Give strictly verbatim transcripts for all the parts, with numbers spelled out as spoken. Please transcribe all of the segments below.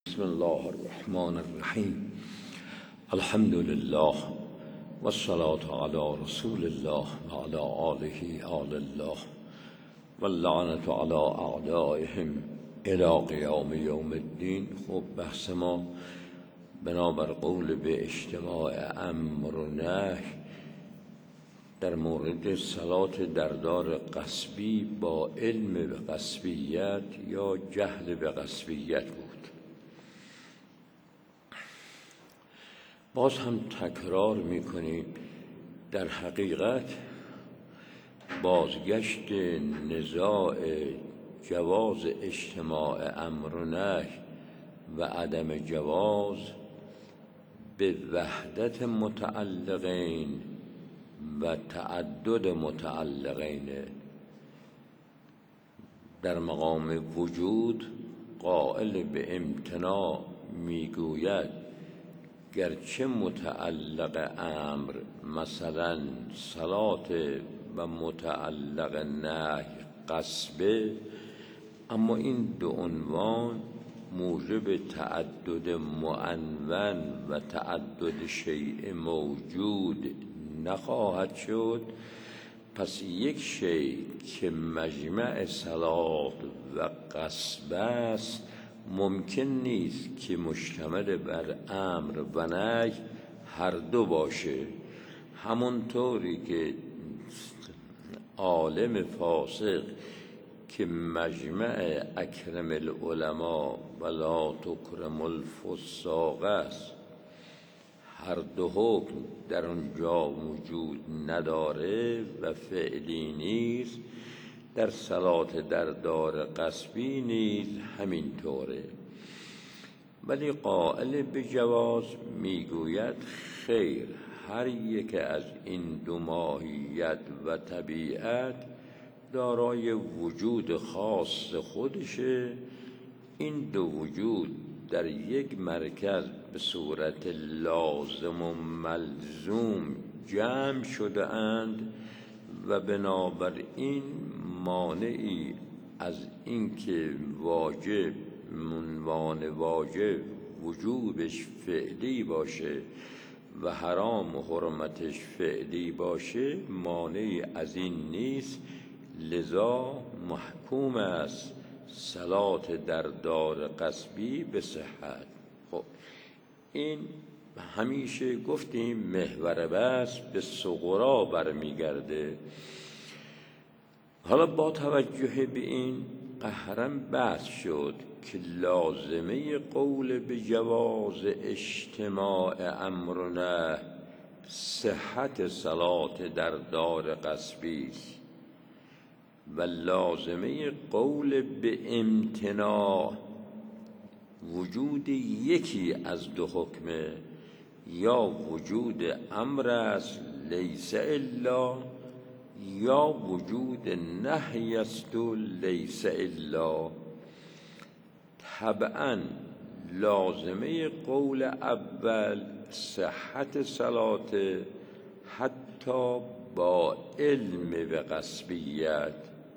بسم الله الرحمن الرحیم. الحمد لله و الصلاة علی رسول الله و علی آله آل الله و اللعنة علی اعدائهم الی قیام یوم الدین. خب بحث ما بنابر قول به اجتماع امر و نهی در مورد صلات در دار غصبی با علم به غصبیت یا جهل به غصبیت بود. باز هم تکرار میکنیم در حقیقت بازگشت نزاع جواز اجتماع امر و نهی و عدم جواز به وحدت متعلقین و تعدد متعلقین. در مقام وجود قائل به امتناع میگوید گرچه متعلق امر مثلا صلات و متعلق نهی غصبه، اما این دو عنوان موجب تعدد معنون و تعدد شیء موجود نخواهد شد. پس یک شیء که مجمع صلات و غصب است ممکن نیست که مشتمل بر امر و نهی هر دو باشه. همونطوری که عالم فاسق که مجمع اکرم العلماء و لا تکرم الفساق است، هر دو حکم در اونجا وجود نداره و فعلی نیست، در صلات در دار غصبی نیز همینطوره. ولی قائل به جواز میگوید خیر، هر یک از این دو ماهیت و طبیعت دارای وجود خاص خودشه. این دو وجود در یک مرکز به صورت لازم و ملزوم جمع شده اند و بنابراین مانعی از اینکه واجب عنوان واجب وجوبش فعلی باشه و حرام و حرمتش فعلی باشه مانعی از این نیست. لذا محکوم است صلات در دار غصبی به صحت. خب این همیشه گفتیم محور بحث به صغرا برمیگرده. حالا با توجه به این قهرا بحث شد که لازمه قول به جواز اجتماع امر و نهی صحت صلات در دار غصبی است و لازمه قول به امتناع وجود یکی از دو حکمه، یا وجود امر است لیس الا، یا وجود نهی است و لیس الا. طبعا لازمه قول اول صحت صلات حتی با علم به غصبیت،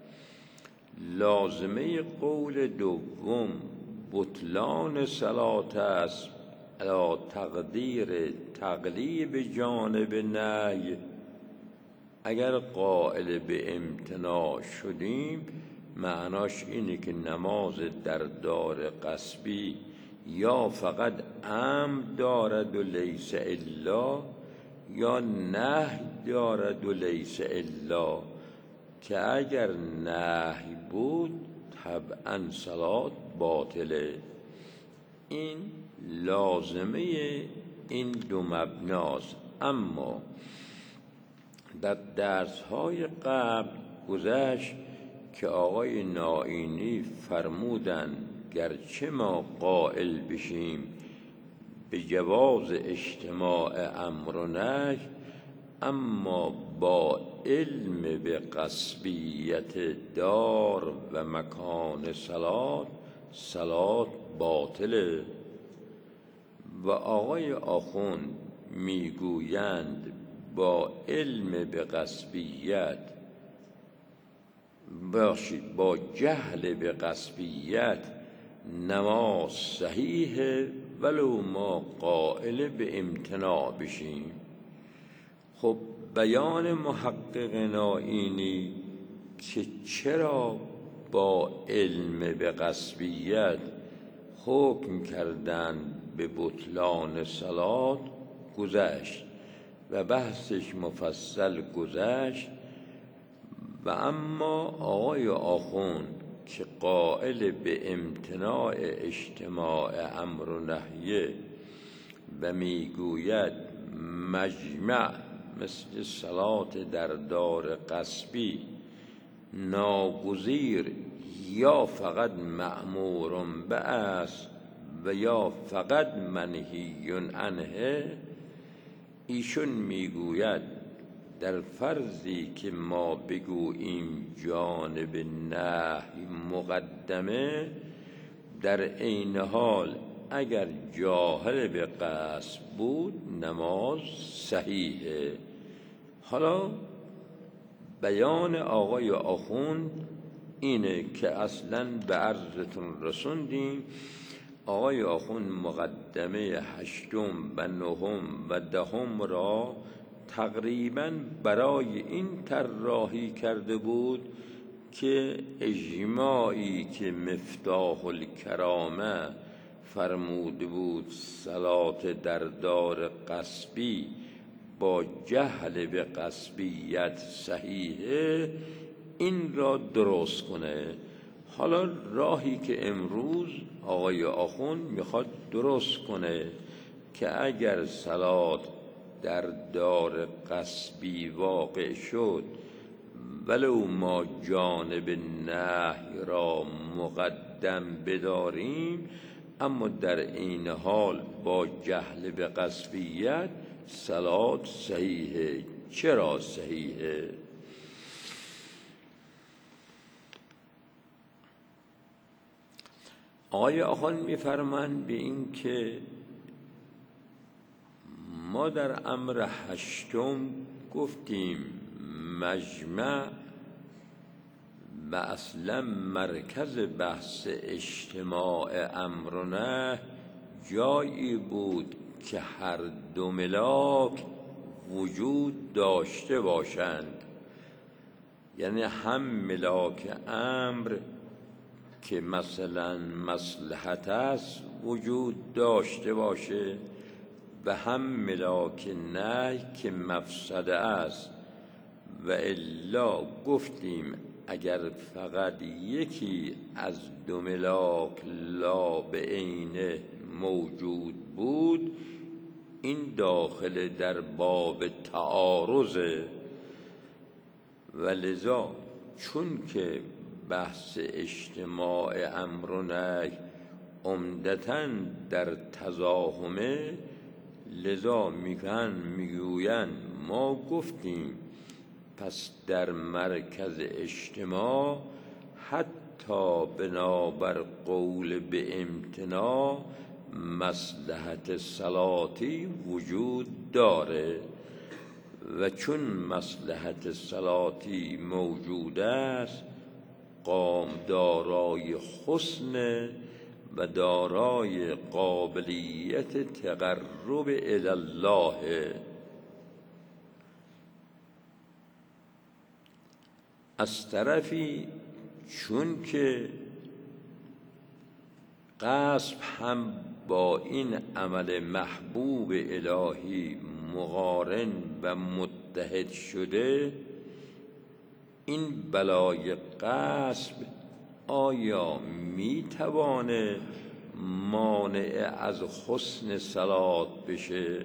لازمه قول دوم بطلان صلات است علی تقدیر تقلیب جانب نهی. اگر قائل به امتناع شدیم معناش اینه که نماز در دار غصبی یا فقط امر دارد و لیس الا، یا نهی دارد و لیس الا، که اگر نهی بود طبعا صلات باطله. این لازمه این دو مبناست. اما در درس‌های قبل گذشت که آقای نائینی فرمودن گرچه ما قائل بشیم به جواز اجتماع امر و نهی، اما با علم به غصبیت دار و مکان صلات صلات باطله. و آقای آخوند میگویند با علم به غصبیت باشید با جهل به غصبیت نماز صحیحه ولو ما قائل به امتناع بشیم. خب بیان محقق نائینی که چرا با علم به غصبیت حکم کردن به بطلان صلات گذشت و بحثش مفصل گذشت. و اما آقای آخوند که قائل به امتناع اجتماع امر و نهیه و میگوید مجمع مثل صلات در دار غصبی ناگزیر یا فقط مأمور به است و یا فقط منهی عنه، ایشون میگوید در فرضی که ما بگوییم جانب نهی مقدمه، در عین حال اگر جاهل به قصد بود نماز صحیحه. حالا بیان آقای آخوند اینه که اصلا به عرضتون رسوندیم. آقای آخوند مقدمه هشتم و نهم و دهم را تقریبا برای این طراحی کرده بود که اجماعی که مفتاح الکرامه فرموده بود صلات در دار غصبی با جهل به غصبیت صحیحه، این را درست کنه. حالا راهی که امروز آقای آخوند میخواد درست کنه که اگر صلات در دار غصبی واقع شد ولو ما جانب نهی را مقدم بداریم، اما در این حال با جهل به غصبیت صلات صحیحه. چرا صحیحه؟ آقای آخوند میفرمایند به این که ما در امر هشتم گفتیم مجمع و اصلا مرکز بحث اجتماع امر و نهی جایی بود که هر دو ملاک وجود داشته باشند، یعنی هم ملاک امر که مثلا مصلحت است وجود داشته باشه و هم ملاک نهی که مفسده است. و الا گفتیم اگر فقط یکی از دو ملاک لا به عینه موجود بود، این داخل در باب تعارضه. و لذا چون که بحث اجتماع امر و نهی عمدتاً در تزاحمه، لذا میگن میگویند ما گفتیم پس در مرکز اجتماع حتی بنابر قول به امتناع مصلحت صلاتی وجود داره. و چون مصلحت صلاتی موجود است، قام دارای حسن و دارای قابلیت تقرب الی الله. از طرفی چون که غصب هم با این عمل محبوب الهی مقارن و متحد شده، این بلای غصب آیا میتوانه مانع از حسن صلات بشه؟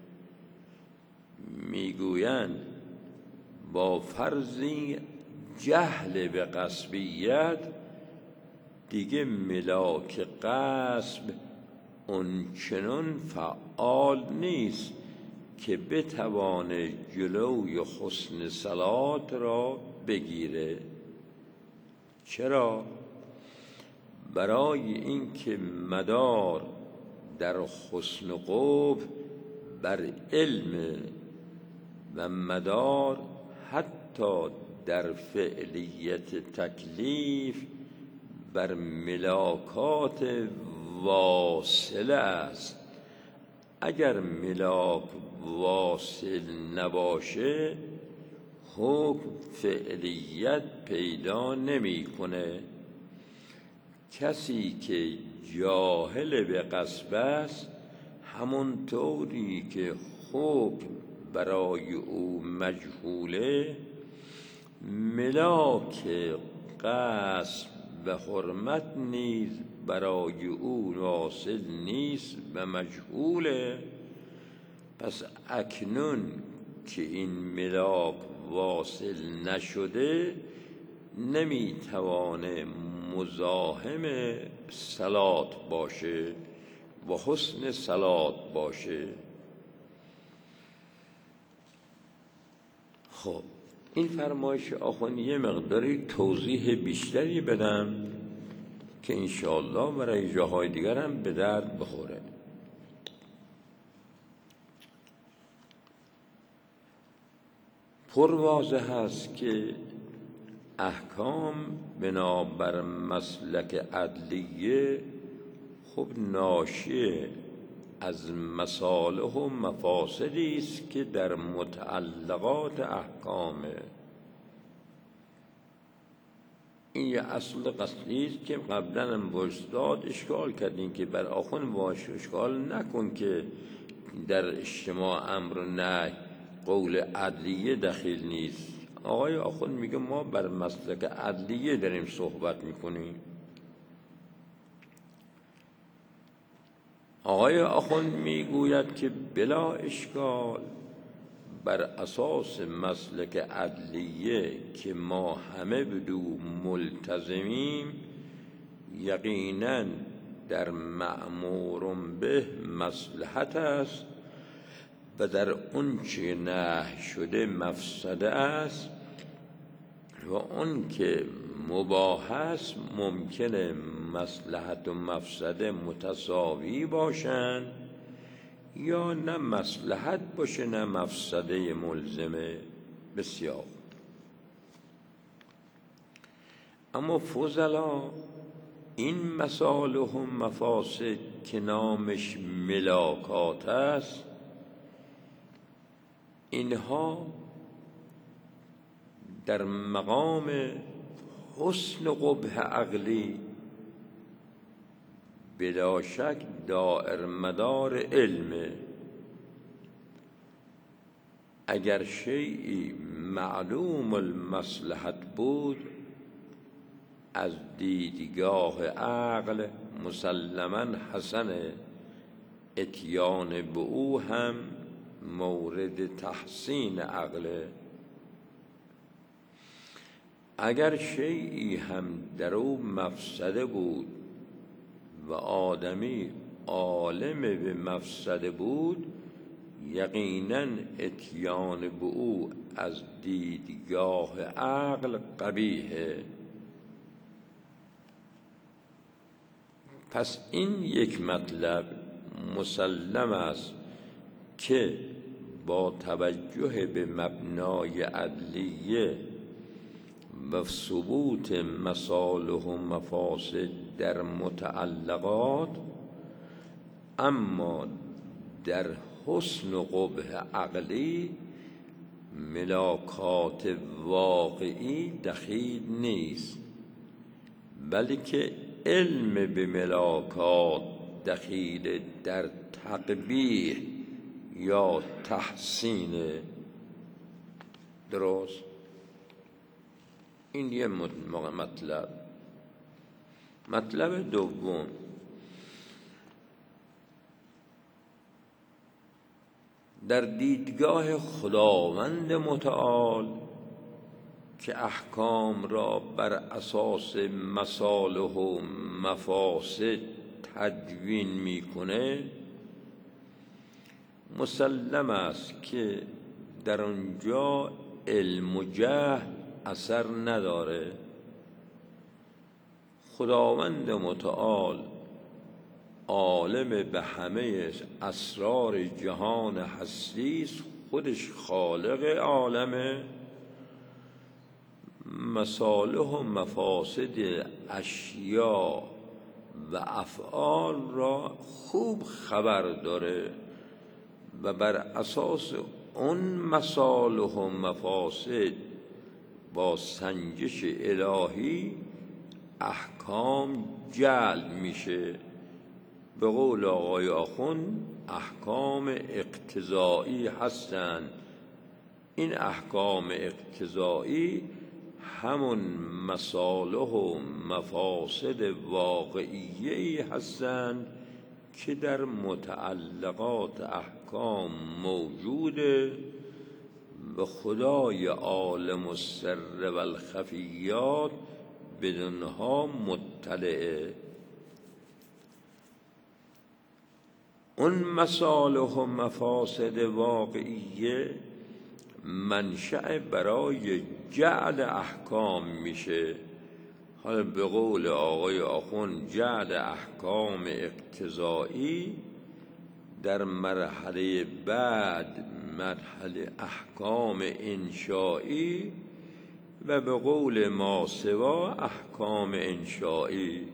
میگویند با فرضی جهل به غصبیت دیگه ملاک غصب اونچنان فعال نیست که بتوانه جلوی حسن صلات را بگیره. چرا؟ برای اینکه مدار در حسن قبح بر علم و مدار حتی در فعلیت تکلیف بر ملاکات واصله است. اگر ملاک واصل نباشه حکم فعلیت پیدا نمیکنه. کسی که جاهل به قصب است، همونطوری که حکم برای او مجهوله، ملاک قصب و حرمت نیز برای او واصل نیست و مجهوله. پس اکنون که این ملاک واصل نشده، نمیتوانه مزاحم صلات باشه و حسن صلات باشه. خب این فرمایش آخوند یه مقداری توضیح بیشتری بدم که انشاءالله برای جاهای دیگر هم به درد بخوره. پر واضح هست که احکام بنابر مسلک عدلیه خب ناشی از مصالح و مفاسدی است که در متعلقات احکامه. این یه اصل قصدی است که قبلا هم با استاد اشکال کردیم که بر آخوند باش اشکال نکن که در اجتماع امر و نهی قول عدلیه دخیل نیست. آقای آخوند میگه ما بر مسلک عدلیه داریم صحبت میکنیم. آقای آخوند میگوید که بلا اشکال بر اساس مسلک عدلیه که ما همه بدو ملتزمیم، یقیناً در مأمور به مصلحت است و در اون چه نهی شده مفسده است و اون که مباح است ممکنه مصلحت و مفسده متساوی باشند یا نه مصلحت باشه نه مفسده ملزمه. بسیار. اما فضلا این مصالح و مفاسد که نامش ملاکات است، اینها در مقام حسن قبح عقلی بلا شک دائر مدار علمه. اگر شیئی معلوم المصلحت بود، از دیدگاه عقل مسلماً حسن، اتیان به او هم مورد تحسین عقله. اگر شیئی هم در او مفسده بود و آدمی عالم به مفسده بود، یقیناً اتیان به او از دیدگاه عقل قبیحه. پس این یک مطلب مسلم است که با توجه به مبنای عدلیه و ثبوت مصالح و مفاسد در متعلقات، اما در حسن و قبح عقلی ملاکات واقعی دخیل نیست، بلکه علم به ملاکات دخیل در تقبیح یا تحسین. درست؟ این یه مطلب. مطلب دوم، در دیدگاه خداوند متعال که احکام را بر اساس مصالح و مفاسد تدوین میکنه، مسلم است که در آنجا علم و جهل اثر نداره. خداوند متعال عالم به همه اسرار جهان هستی است، خودش خالق عالمه، مصالح و مفاسد اشیا و افعال را خوب خبر داره و بر اساس اون مصالح و مفاسد با سنجش الهی احکام جعل میشه. به قول آقای آخوند احکام اقتضایی هستند. این احکام اقتضایی همون مصالح و مفاسد واقعیه‌ای هستند که در متعلقات احکام موجوده و خدای عالم السر و الخفیات بدونها مطلعه. اون مصالح و مفاسد واقعیه منشأ برای جعل احکام میشه. حالا به قول آقای آخوند جعل احکام اقتضایی در مرحله بعد مرحله احکام انشایی و به قول ماسوا احکام انشایی.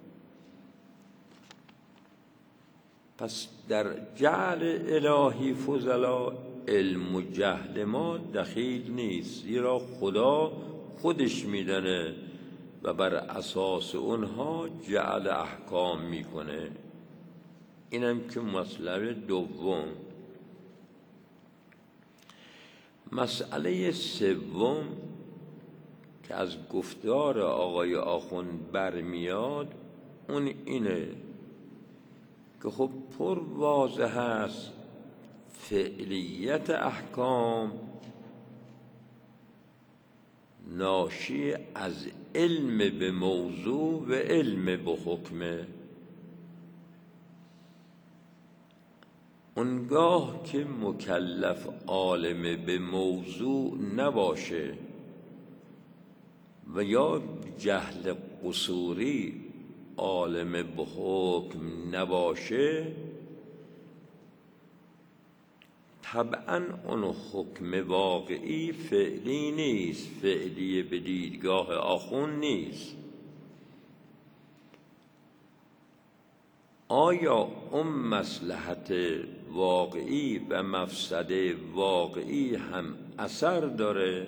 پس در جعل الهی فضلا علم و جهل ما دخیل نیست، زیرا خدا خودش میدانه و بر اساس اونها جعل احکام میکنه. اینم که مطلب دوم. مسئله سوم که از گفتار آقای آخوند برمیاد اون اینه که خب پر واضح است فعلیت احکام ناشی از علم به موضوع و علم به حکمه. اونگاه که مکلف عالم به موضوع نباشه و یا جهل قصوری عالم به حکم نباشه، طبعا اون حکم واقعی فعلی نیست، فعلی به دیدگاه آخوند نیست. آیا اون مصلحت واقعی و مفسده واقعی هم اثر داره؟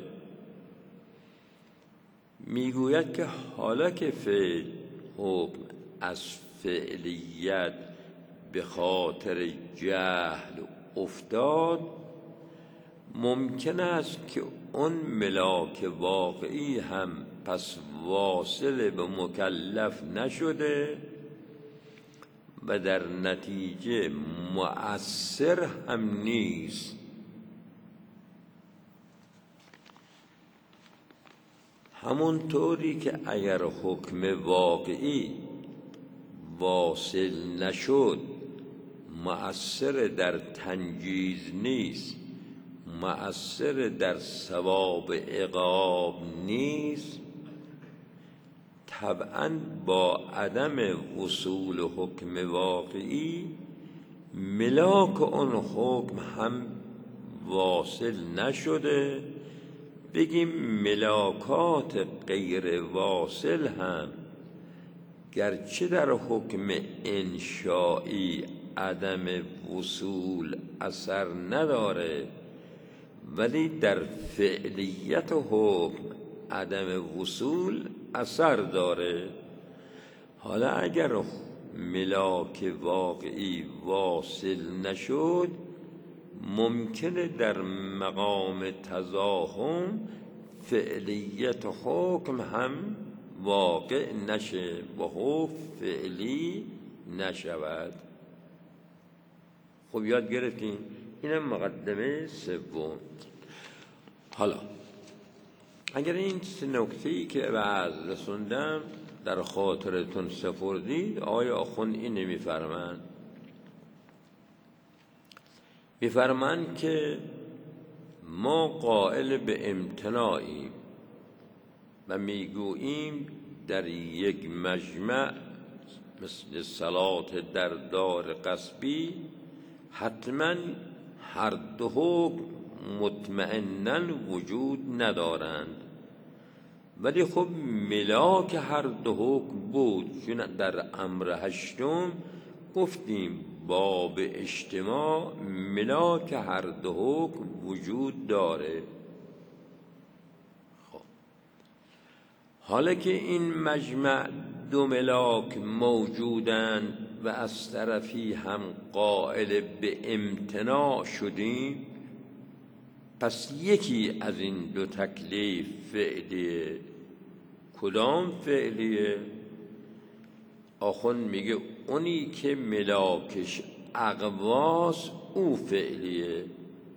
میگوید که حالا که فعل حکم از فعلیت به خاطر جهل افتاد، ممکن است که اون ملاک واقعی هم پس واصل به مکلف نشده و در نتیجه مؤثر هم نیست. همونطوری که اگر حکم واقعی واصل نشد مؤثر در تنجیز نیست، مؤثر در ثواب عقاب نیست، طبعا با عدم وصول حکم واقعی ملاک اون حکم هم واصل نشده. بگیم ملاکات غیر واصل هم گرچه در حکم انشایی عدم وصول اثر نداره، ولی در فعلیت حکم عدم وصول اثر داره. حالا اگر ملاک واقعی واصل نشد، ممکنه در مقام تزاحم فعلیت حکم هم واقع نشه و حکم فعلی نشود. خب یاد گرفتین؟ اینم مقدمه سوم. حالا اگر این سه نکته‌ای که بعد رسوندم در خاطرتون سپردید، آیا آخوند این نمی‌فرمایند؟ می‌فرمایند که ما قائل به امتناعیم و میگوییم در یک مجمع مثل صلات در دار غصبی حتما هر دو حکم مطمئناً وجود ندارند ولی خب ملاک هر دو حکم بود، چون در امر هشتم گفتیم باب اجتماع ملاک هر دو حکم وجود داره. خب حالا که این مجمع دو ملاک موجودند و از طرفی هم قائل به امتناع شدیم، پس یکی از این دو تکلیف فعلیه. کدام فعلیه؟ آخوند میگه اونی که ملاکش اقواس او فعلیه.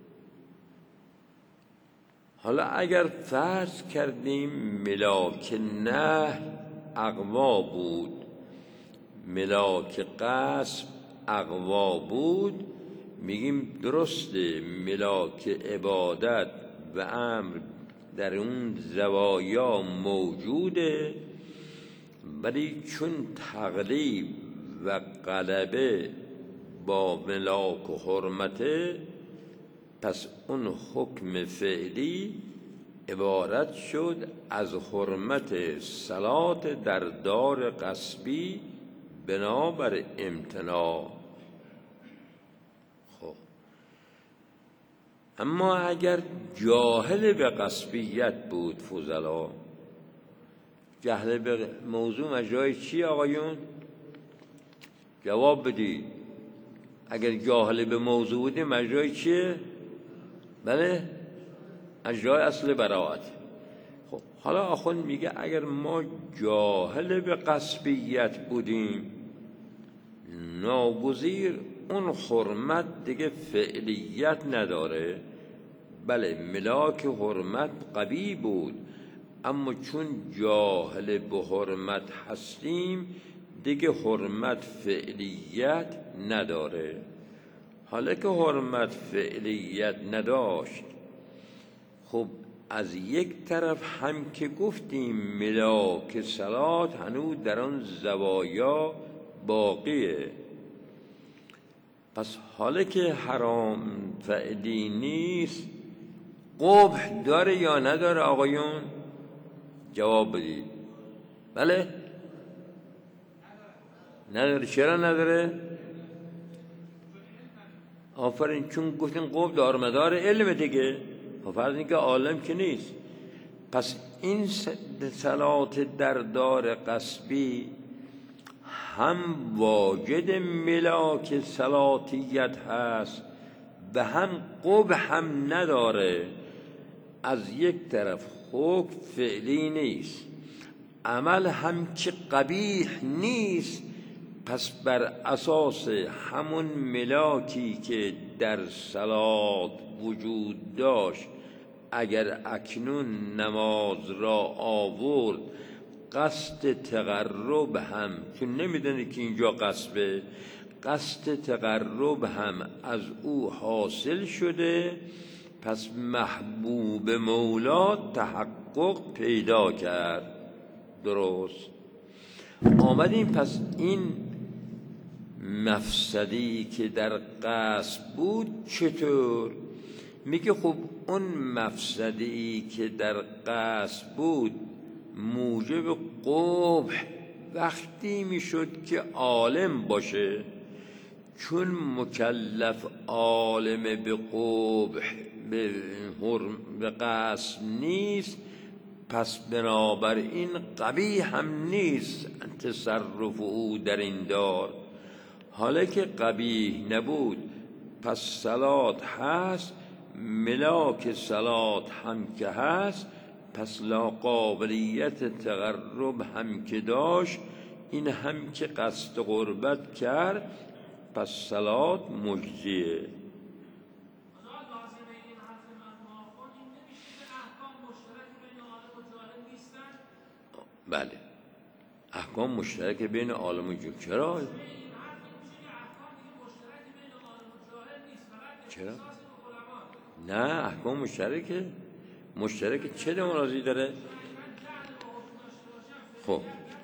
حالا اگر فرض کردیم ملاک نه اقوا بود، ملاک قصب اقوا بود، میگیم درسته ملاک عبادت و امر در اون زوایا موجوده، ولی چون تغلیب و غلبه با ملاک و حرمته، پس اون حکم فعلی عبارت شد از حرمت صلات در دار غصبی بنابر امتناع. خب اما اگر جاهل به غصبیت بود فضلا، جهل به موضوع مجرای چی آقایون؟ جواب بدید. اگر جاهل به موضوع بودی مجرای چیه؟ بله، اجرای اصل براعت. خب حالا آخوند میگه اگر ما جاهل به غصبیت بودیم، ناگزیر اون حرمت دیگه فعلیت نداره. بله ملاک حرمت قوی بود، اما چون جاهل به حرمت هستیم دیگه حرمت فعلیت نداره. حالا که حرمت فعلیت نداشت، خب از یک طرف هم که گفتیم ملاک صلات هنوز در آن زوایا باقیه، پس حالا که حرام فعلی نیست قبح داره یا نداره آقایون؟ جواب بدید. بله نداره. چرا نداره؟ آفرین، چون گفتین قبح دار مدار علم دیگه. فرض این که عالم که نیست، پس این صلات در دار غصبی هم واجد ملاک صلاتیت هست و هم قبح هم نداره. از یک طرف حکم فعلی نیست، عمل هم که قبیح نیست، پس بر اساس همون ملاکی که در صلات وجود داشت اگر اکنون نماز را آورد قصد تقرب هم، چون نمیدونه که اینجا قصبه، قصد تقرب هم از او حاصل شده، پس محبوب مولا تحقق پیدا کرد. درست آمدیم. پس این مفسدی که در قصد بود چطور؟ میگه خب اون مفسدی که در قصد بود موجب قبح وقتی میشد که عالم باشه، چون مکلف عالم به قبح به قصد نیست، پس بنابراین قبیح هم نیست تصرف او در این دار. حالا که قبیح نبود پس صلات هست، ملاک صلات هم که هست، پس لا قابلیت تقرب هم که داشت، این هم که قصد قربت کرد، پس صلات مجزیه. بله احکام مشترک بین عالم و جاهل. چرا؟ چرا؟ نه احکام مشترکه. مشترک چه دمرازی داره؟ خب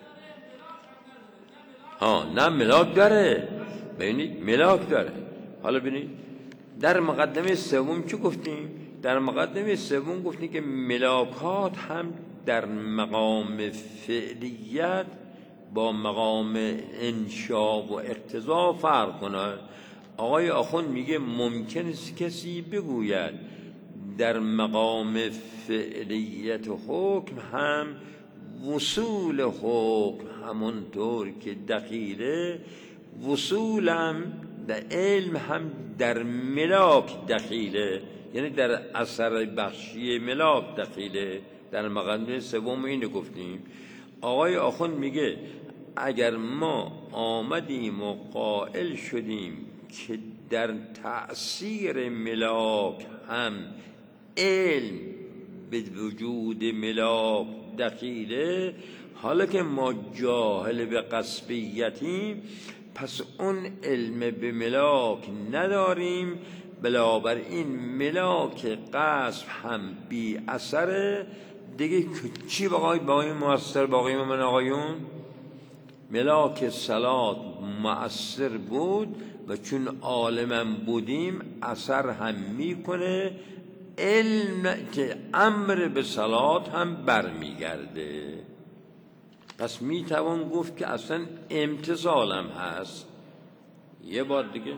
ها نه ملاک داره. ببینید ملاک داره. حالا ببینید در مقدمه سوم چی گفتیم؟ در مقدمه سوم گفتیم که ملاکات هم در مقام فعلیت با مقام انشا و اقتضا فرق کنه. آقای آخوند میگه ممکن است کسی بگوید در مقام فعلیت حکم هم وصول حکم همونطور که دخیله، وصولم در علم هم در ملاک دخیله، یعنی در اثر بخشی ملاک دخیله. در مقام سوم اینو گفتیم. آقای آخوند میگه اگر ما آمدیم و قائل شدیم که در تأثیر ملاک هم علم به وجود ملاک دخیله، حالا که ما جاهل به قصبیتیم پس اون علم به ملاک نداریم، بنابراین ملاک قصب هم بی اثره دیگه. چی باقی باقی مؤثر باقی من آقایون؟ ملاک صلات مؤثر بود و چون عالمم بودیم اثر هم میکنه، علم که امر به صلات هم برمیگرده. پس میتوان گفت که اصلا امتثالم هست. یه بار دیگه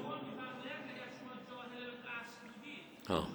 ها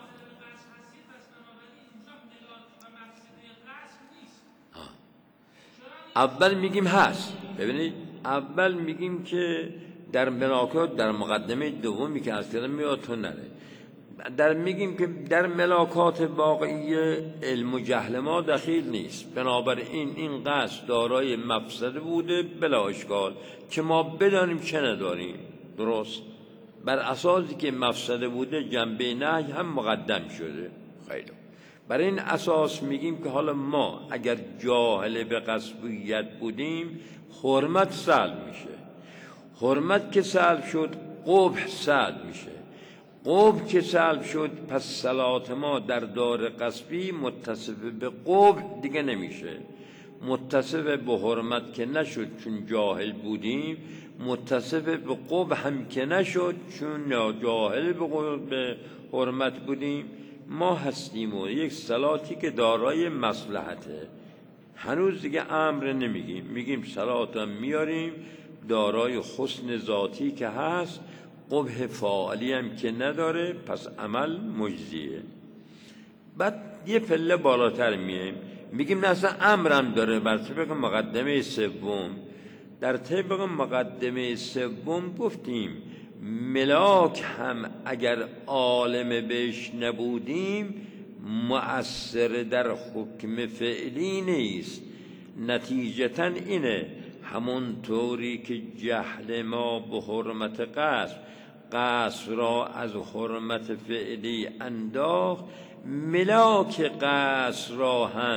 اول میگیم هست. ببینید اول میگیم که در ملاکات در مقدمه دومی که از کردم میادتون نره، در میگیم که در ملاکات واقعی علم و جهل ما دخیل نیست، بنابراین این قصد دارای مفسده بوده بلا اشکال که ما بدانیم چه نداریم. درست بر اساسی که مفسده بوده جنبه نهی هم مقدم شده. خیلی بر این اساس میگیم که حالا ما اگر جاهل به قصبیت بودیم حرمت سلب میشه، حرمت که سلب شد قبح سلب میشه، قبح که سلب شد پس صلات ما در دار قصبی متصف به قبح دیگه نمیشه، متصف به حرمت که نشد چون جاهل بودیم، متصف به قبح هم که نشد چون جاهل به حرمت بودیم. ما هستیم و یک صلاتی که دارای مصلحته، هنوز دیگه امر نمیگیم، میگیم صلات هم میاریم دارای حسن ذاتی که هست، قبح فاعلی هم که نداره، پس عمل مجزیه. بعد یه پله بالاتر میایم میگیم نه اصلا امرم داره. بر طبق مقدمه سوم، در طبق مقدمه سوم گفتیم ملاک هم اگر عالم بهش نبودیم مؤثر در حکم فعلی نیست. نتیجتاً اینه همون طوری که جهل ما به حرمت قصد قصد را از حرمت فعلی انداخت، ملاک قصد را هم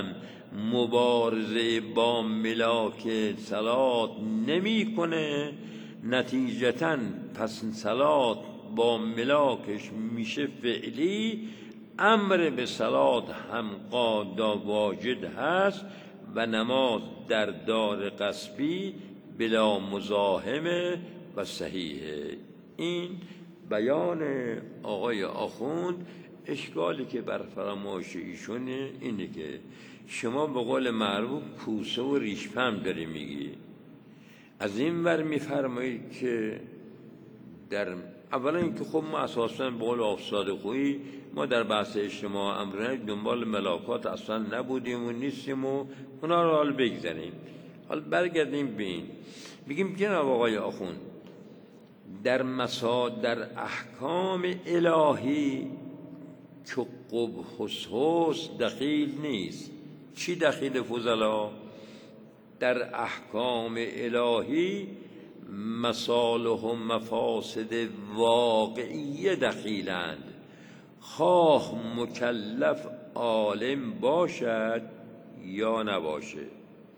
مبارزه با ملاک صلات نمی کنه. نتیجتاً پس صلات با ملاکش میشه فعلی، امر به صلات هم قادا واجد هست و نماز در دار قصبی بلا مزاحمه و صحیحه. این بیان آقای آخوند. اشکالی که بر فرمایش ایشونه اینه که شما به قول معروف کوسه و ریشپم داری میگی. از این ور میفرمایید که در اولا اینکه خب ما اساساً به قول استاد خویی ما در بحث اجتماع امرنه دنبال ملاکات اصلا نبودیم و نیستیم و اونا رو حال بگذاریم. حال برگردیم به این بگیم جناب آقای آخوند در مسا در احکام الهی که قبح و حسن دخیل نیست. چی دخیل فضلا؟ در احکام الهی مصالح و مفاسد واقعی دخیلند، خواه مکلف عالم باشد یا نباشد.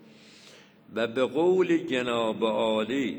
و به قول جناب عالی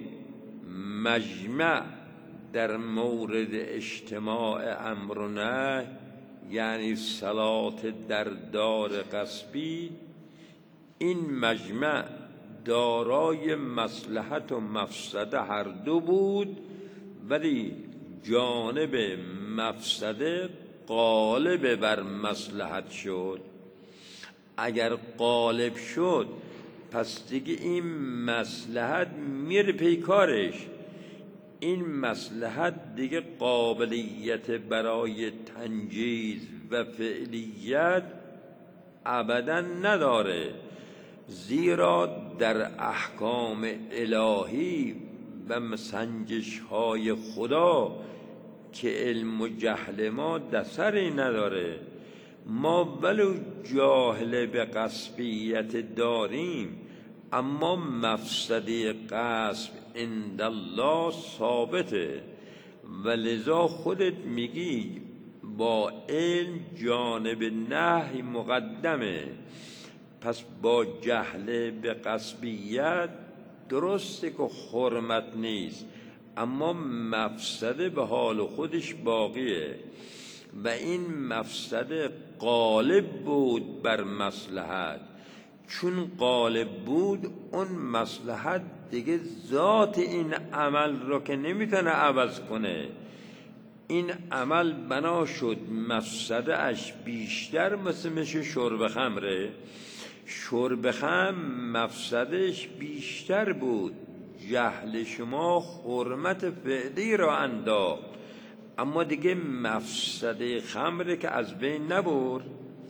مجمع در مورد اجتماع امر و نهی یعنی صلات در دار قصبی، این مجمع دارای مصلحت و مفسده هر دو بود، ولی جانب مفسده غالب بر مصلحت شد. اگر غالب شد پس دیگه این مصلحت میره پیکارش. این مصلحت دیگه قابلیت برای تنجیز و فعلیت ابدا نداره، زیرا در احکام الهی و سنجش های خدا که علم و جهل ما دسری نداره. ما ولو جاهل به غصبیت داریم، اما مفسده غصب عند الله ثابته و لذا خودت میگی با علم جانب نهی مقدمه. پس با جهل به غصبیت درسته که حرمت نیست، اما مفسده به حال خودش باقیه و این مفسده غالب بود بر مصلحت. چون غالب بود اون مصلحت دیگه ذات این عمل رو که نمیتونه عوض کنه. این عمل بنا شد مفسده اش بیشتر، مثل مثل شرب خمره. شرب خمر مفسدش بیشتر بود، جهل شما حرمت فعلی را انداخت، اما دیگه مفسده خمره که از بین نبرد.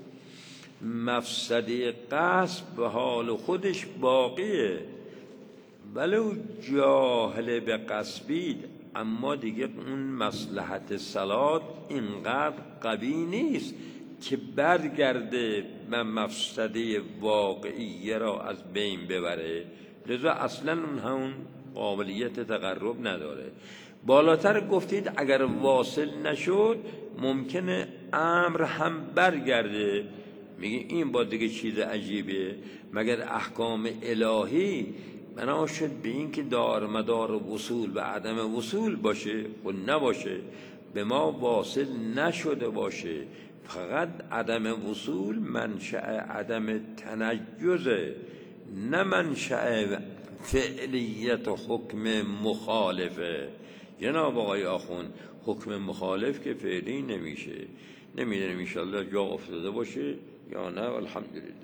مفسده غصب به حال خودش باقیه، ولو جاهل به غصبید، اما دیگه اون مصلحت صلات اینقدر قوی نیست که برگرده و مفسده واقعیه را از بین ببره. لذا اصلا اون همون قابلیت تقرب نداره. بالاتر گفتید اگر واصل نشد ممکنه امر هم برگرده. میگه این با دیگه چیز عجیبه، مگر احکام الهی بنا شد به این که دار مدار وصول و عدم وصول باشه و نباشه، به ما واصل نشده باشه. فقط عدم وصول منشأ عدم تنجزه، نه منشأ فعلیت حکم مخالفه. جناب آقای آخوند، حکم مخالف که فعلی نمیشه. نمیدونم انشاءالله جا افتاده باشه یا نه. الحمدلله.